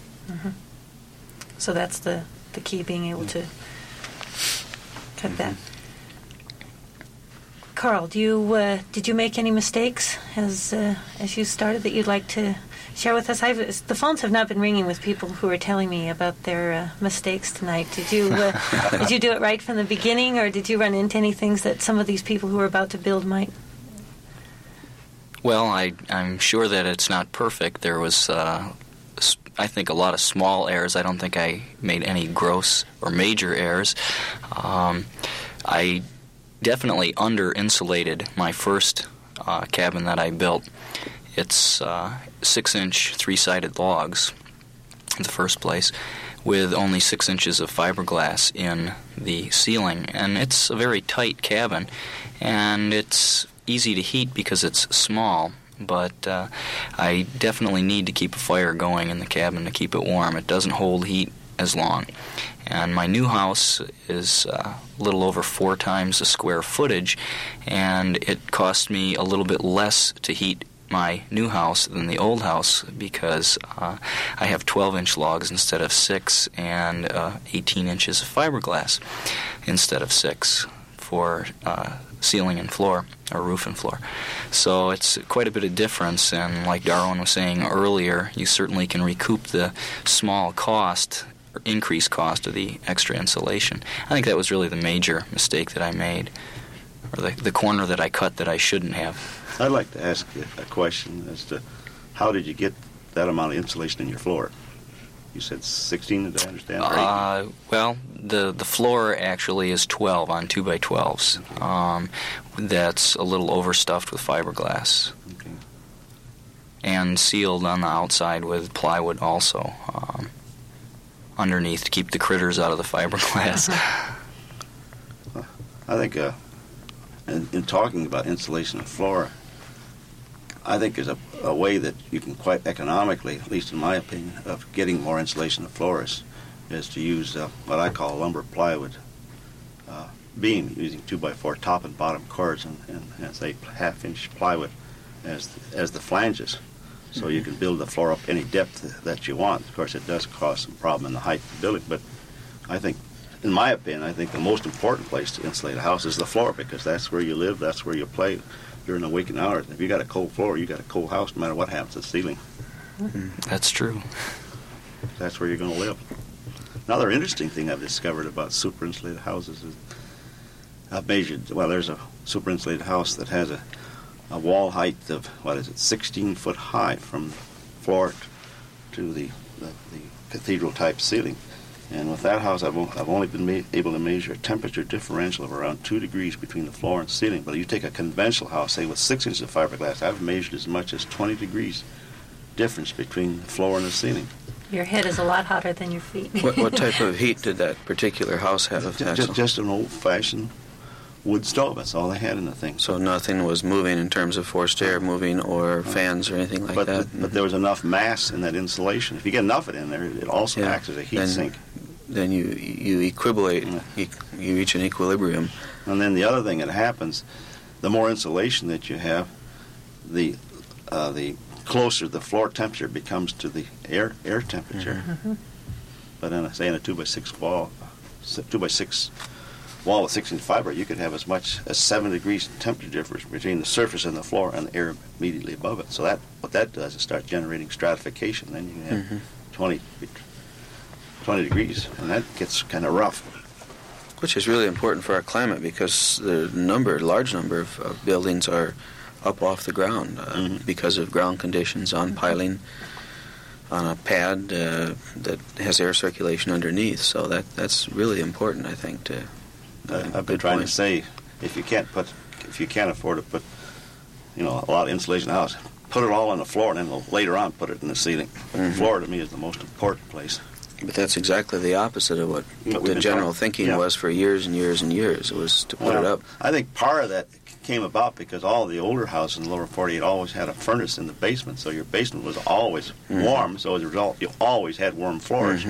So that's the key, being able to cut that. Carl, did you make any mistakes as you started that you'd like to share with us? The phones have not been ringing with people who are telling me about their mistakes tonight. Did you do it right from the beginning, or did you run into any things that some of these people who are about to build might? Well, I'm sure that it's not perfect. There was, I think, a lot of small errors. I don't think I made any gross or major errors. I definitely under-insulated my first cabin that I built. It's 6-inch three-sided logs in the first place, with only 6 inches of fiberglass in the ceiling. And it's a very tight cabin, and it's easy to heat because it's small, but I definitely need to keep a fire going in the cabin to keep it warm. It doesn't hold heat as long. And my new house is a little over 4 times the square footage, and it cost me a little bit less to heat my new house than the old house because I have 12-inch logs instead of 6 and 18 inches of fiberglass instead of 6 for ceiling and floor, or roof and floor. So it's quite a bit of difference, and like Darwin was saying earlier, you certainly can recoup the small cost or increased cost of the extra insulation. I think that was really the major mistake that I made, or the corner that I cut that I shouldn't have. I'd like to ask you a question as to how did you get that amount of insulation in your floor? You said 16, did I understand? Well, the floor actually is 12 on 2x12s. That's a little overstuffed with fiberglass. Okay. And sealed on the outside with plywood also, underneath to keep the critters out of the fiberglass. I think in talking about insulation of floor, I think there's a way that you can quite economically, at least in my opinion, of getting more insulation of floors is to use what I call lumber plywood beam, using 2x4 top and bottom cords and say half-inch plywood as the flanges. So you can build the floor up any depth that you want. Of course, it does cause some problem in the height of the building, but I think, in my opinion, I think the most important place to insulate a house is the floor, because that's where you live, that's where you play during the waking hours. If you got a cold floor, you got a cold house no matter what happens to the ceiling. That's true. That's where you're going to live. Another interesting thing I've discovered about super insulated houses is I've measured, there's a super insulated house that has a wall height of, 16 foot high from floor to the cathedral type ceiling. And with that house, I've only been able to measure a temperature differential of around 2 degrees between the floor and ceiling. But if you take a conventional house, say with 6 inches of fiberglass, I've measured as much as 20 degrees difference between the floor and the ceiling. Your head is a lot hotter than your feet. What type of heat did that particular house have? Just an old-fashioned wood stove. That's all they had in the thing. So nothing was moving in terms of forced air moving or fans or anything like that? But there was enough mass in that insulation. If you get enough of it in there, it also acts as a heat sink. Then you equilibrate, you reach an equilibrium. And then the other thing that happens, the more insulation that you have, the closer the floor temperature becomes to the air temperature. But in a 2x6 wall, 2x6 wall with 6-inch fiber, you could have as much as 7 degrees temperature difference between the surface and the floor and the air immediately above it. So what that does is start generating stratification. Then you can have 20 degrees, and that gets kind of rough. which is really important for our climate because the large number of buildings are up off the ground because of ground conditions on piling on a pad that has air circulation underneath. So that's really important, I think. I've been trying to say, if you can't afford to put, a lot of insulation in the house, put it all on the floor, and then later on put it in the ceiling. But the floor to me is the most important place. But that's exactly the opposite of what the general thinking was for years and years and years. It was to put it up. I think part of that came about because all the older houses in the lower 48 always had a furnace in the basement, so your basement was always warm. So as a result, you always had warm floors.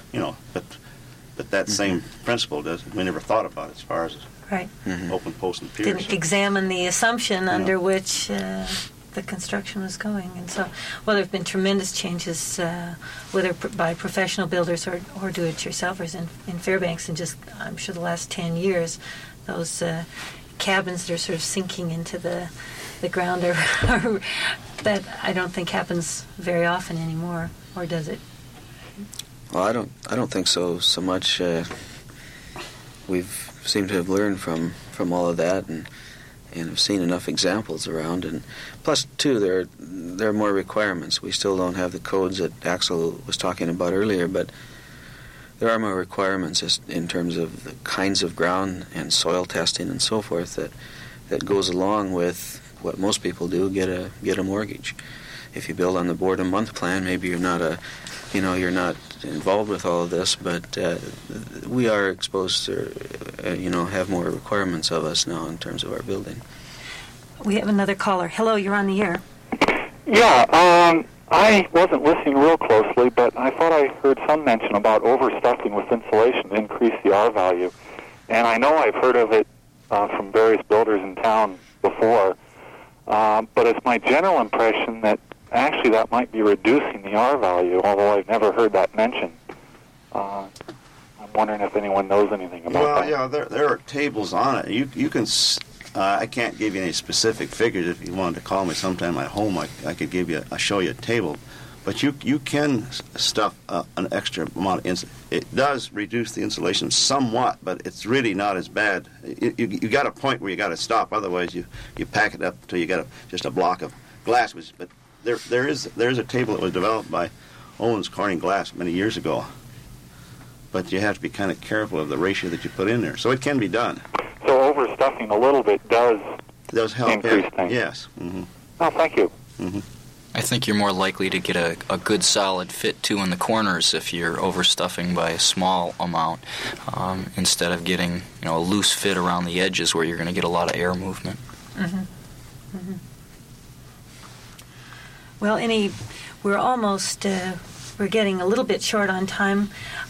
But that same principle we never thought about as far as open posts and piers. Didn't examine the assumption under which the construction was going. And so, there have been tremendous changes, whether by professional builders or do-it-yourselfers in Fairbanks in just, I'm sure, the last 10 years. Those cabins that are sort of sinking into the ground are that I don't think happens very often anymore, or does it? Well, I don't think so much. We've seemed to have learned from all of that and have seen enough examples around. And plus, too, there are more requirements. We still don't have the codes that Axel was talking about earlier, but there are more requirements in terms of the kinds of ground and soil testing and so forth that goes along with what most people do, get a mortgage. If you build on the board a month plan, maybe you're not involved with all of this, but we are exposed to, have more requirements of us now in terms of our building. We have another caller. Hello, you're on the air. Yeah, I wasn't listening real closely, but I thought I heard some mention about overstuffing with insulation to increase the R value. And I know I've heard of it from various builders in town before, but it's my general impression that actually that might be reducing the R value, although I've never heard that mentioned. I'm wondering if anyone knows anything about that. Well, yeah, there are tables on it. You can... I can't give you any specific figures. If you wanted to call me sometime at home, I could show you a table. But you can stuff an extra amount of insulation. It does reduce the insulation somewhat, but it's really not as bad. You got a point where you got to stop. Otherwise, you pack it up until you got just a block of glass. But there is a table that was developed by Owens Corning Glass many years ago. But you have to be kind of careful of the ratio that you put in there. So it can be done. So overstuffing a little bit does help increase things. Yes. Mm-hmm. Oh, thank you. Mm-hmm. I think you're more likely to get a good solid fit, too, in the corners if you're overstuffing by a small amount instead of getting a loose fit around the edges where you're going to get a lot of air movement. Mm-hmm. Mm-hmm. Well, we're almost... we're getting a little bit short on time.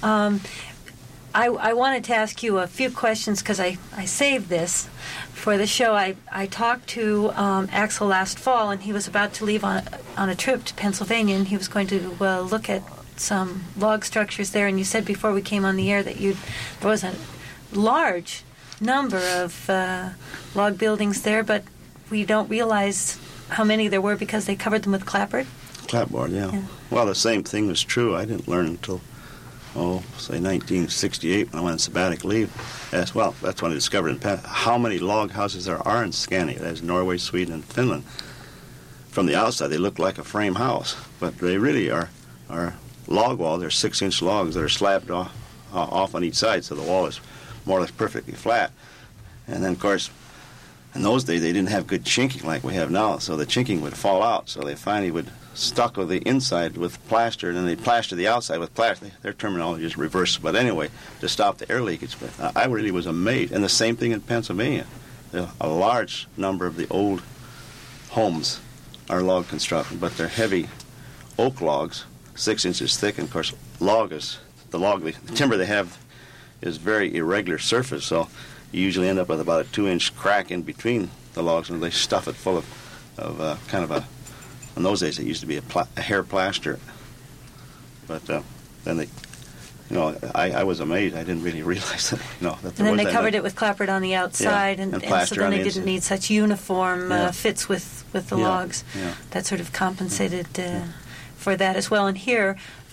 I wanted to ask you a few questions because I saved this for the show. I talked to Axel last fall, and he was about to leave on a trip to Pennsylvania, and he was going to look at some log structures there. And you said before we came on the air that there was a large number of log buildings there, but we don't realize how many there were because they covered them with clapboard. Clapboard, yeah. Well, the same thing was true. I didn't learn until, say 1968 when I went on sabbatic leave. That's when I discovered how many log houses there are in Scandinavia. That's Norway, Sweden, and Finland. From the outside, they look like a frame house, but they really are log walls. They're 6-inch logs that are slabbed off on each side, so the wall is more or less perfectly flat. And then, of course, in those days, they didn't have good chinking like we have now, so the chinking would fall out, so they finally would stuck with the inside with plaster, and then they plaster the outside with plaster. Their terminology is reversed, but anyway, to stop the air leakage. But I really was amazed. And the same thing in Pennsylvania. A large number of the old homes are log construction, but they're heavy oak logs, 6 inches thick, and of course, the timber they have is very irregular surface, so you usually end up with about a 2-inch crack in between the logs, and they stuff it full of kind of a... In those days, it used to be a hair plaster, but then they, I was amazed. I didn't really realize that, that. And then they covered it with clapboard on the outside, and so then they didn't need such uniform fits with the logs. Yeah. That sort of compensated for that as well. And here,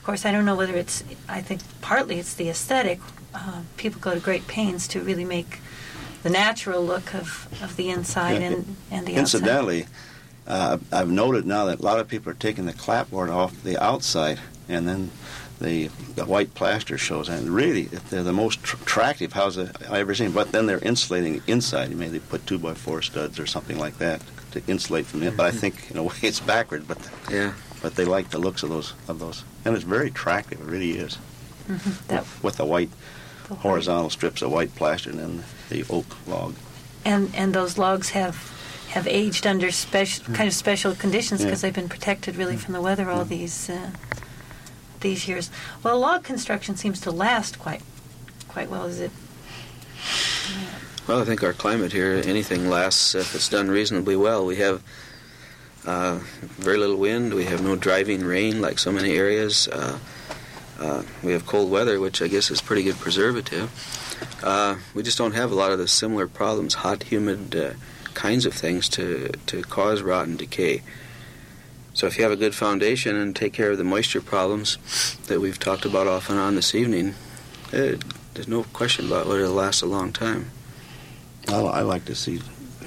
Of course, I don't know whether I think partly it's the aesthetic. People go to great pains to really make the natural look of the inside and the outside. Incidentally, I've noted now that a lot of people are taking the clapboard off the outside, and then the white plaster shows. And really, they're the most attractive houses I've ever seen. But then they're insulating the inside. Maybe they put 2x4 studs or something like that to insulate from it. But I think in a way it's backward. But they like the looks of those, and it's very attractive. It really is. Mm-hmm. With the white horizontal strips of white plaster and then the oak log. And those logs have aged under kind of special conditions because they've been protected really from the weather all these years. Well, log construction seems to last quite well. Is it? Well, I think our climate here, anything lasts if it's done reasonably well. We have very little wind. We have no driving rain like so many areas. We have cold weather, which I guess is pretty good preservative. We just don't have a lot of the similar problems, hot, humid kinds of things to cause rot and decay. So if you have a good foundation and take care of the moisture problems that we've talked about off and on this evening, there's no question about it. It'll last a long time. I like to see,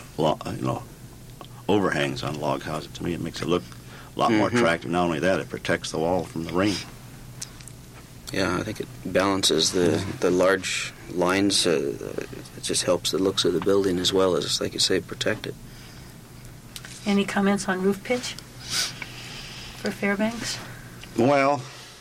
overhangs on log houses. To me, it makes it look a lot more attractive. Not only that, it protects the wall from the rain. Yeah, I think it balances the large lines. It just helps the looks of the building as well as, like you say, protect it. Any comments on roof pitch for Fairbanks? Well,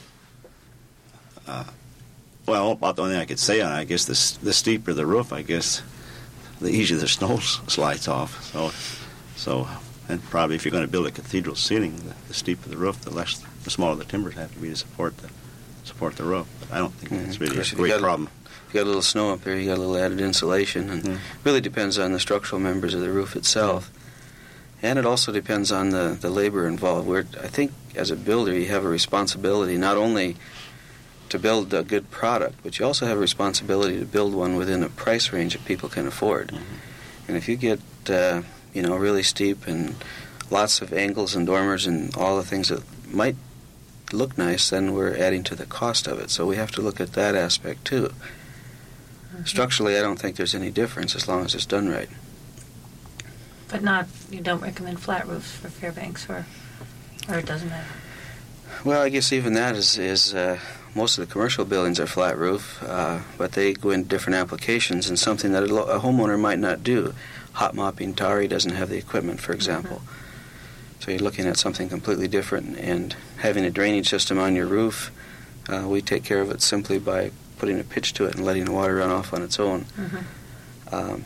about the only thing I could say on it, I guess the steeper the roof, I guess, the easier the snow slides off. So, and probably if you're going to build a cathedral ceiling, the steeper the roof, the smaller the timbers have to be to support the roof. But I don't think that's really a great problem. If you got a little snow up there, you got a little added insulation, and it really depends on the structural members of the roof itself. And it also depends on the labor involved. I think as a builder, you have a responsibility not only to build a good product, but you also have a responsibility to build one within a price range that people can afford. Mm-hmm. And if you get really steep and lots of angles and dormers and all the things that might look nice, then we're adding to the cost of it. So we have to look at that aspect too. Mm-hmm. Structurally, I don't think there's any difference as long as it's done right. But you don't recommend flat roofs for Fairbanks, or it doesn't matter? Well, I guess even that is most of the commercial buildings are flat roof, but they go in different applications and something that a homeowner might not do. Hot mopping, tarry doesn't have the equipment, for example. Mm-hmm. So you're looking at something completely different, and having a drainage system on your roof, we take care of it simply by putting a pitch to it and letting the water run off on its own. Mm-hmm.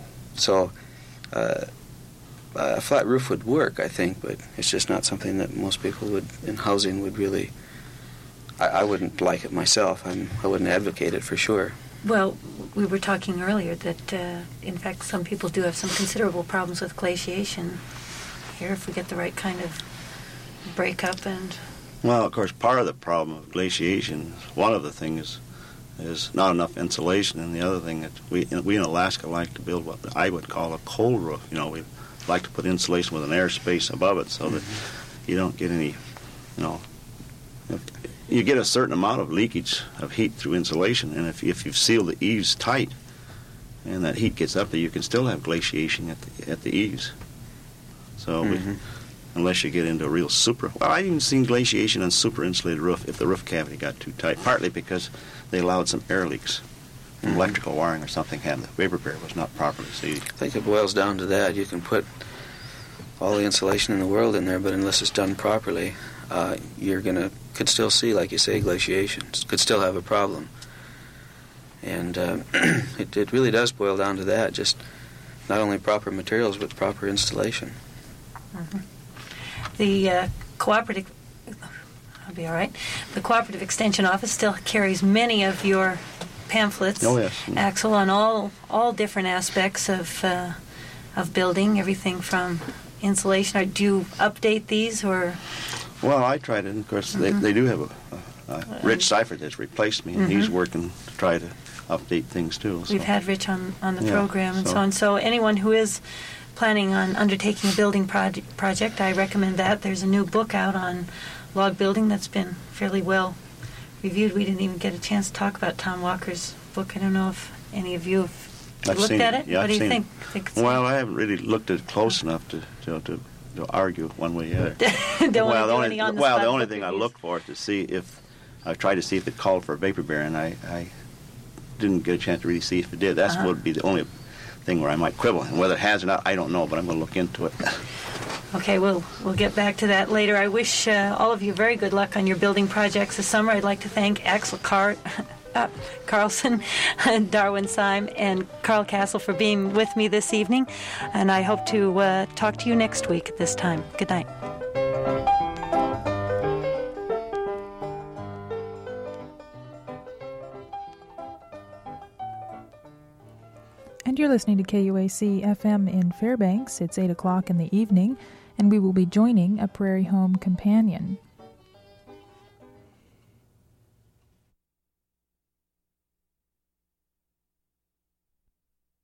A flat roof would work, I think, but it's just not something that most people in housing would really... I wouldn't like it myself. I wouldn't advocate it for sure. Well, we were talking earlier that, in fact, some people do have some considerable problems with glaciation here if we get the right kind of breakup and... Well, of course, part of the problem of glaciation, one of the things is not enough insulation, and the other thing that we in Alaska like to build what I would call a cold roof. We like to put insulation with an air space above it so that you don't get any, you get a certain amount of leakage of heat through insulation, and if you've sealed the eaves tight and that heat gets up there, you can still have glaciation at the eaves. So unless you get into a real I've even seen glaciation on super insulated roof if the roof cavity got too tight, partly because they allowed some air leaks from electrical wiring or something happened. The vapor barrier was not properly sealed. I think it boils down to that. You can put all the insulation in the world in there, but unless it's done properly, could still see, like you say, glaciation. Could still have a problem. And it really does boil down to that, just not only proper materials, but proper installation. Mm-hmm. The cooperative... I'll be all right. The Cooperative Extension Office still carries many of your pamphlets, Axel, on all different aspects of building, everything from insulation. Or do you update these, or? Well, I tried it. Of course, they do have a Rich Seifert that's replaced me, and he's working to try to update things too. So. We've had Rich on the program and so on. So anyone who is planning on undertaking a building project, I recommend that. There's a new book out on log building that's been fairly well reviewed. We didn't even get a chance to talk about Tom Walker's book. I don't know if any of you have I've looked seen at it. it. Yeah, What do I've you seen think? Well, I haven't really looked at it close enough to argue one way or the other. Don't well, want to do any on-the-spot the only book thing I reviews. looked for is to see if I tried to see if it called for a vapor barrier, and I didn't get a chance to really see if it did. That would be the only thing where I might quibble, and whether it has or not, I don't know. But I'm going to look into it. Okay, we'll get back to that later. I wish all of you very good luck on your building projects this summer. I'd like to thank Axel Carlson, Darwin Syme, and Carl Castle for being with me this evening. And I hope to talk to you next week at this time. Good night. And you're listening to KUAC FM in Fairbanks. It's 8 o'clock in the evening, and we will be joining a Prairie Home companion.